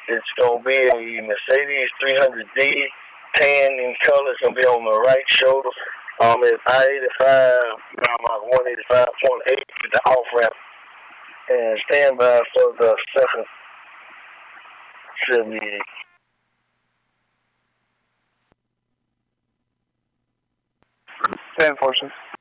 It's going to be a Mercedes 300D, tan in color. It's going to be on the right shoulder. It's I-85, around about 185.8 with the off ramp. And stand by for the second 78. 10 forces.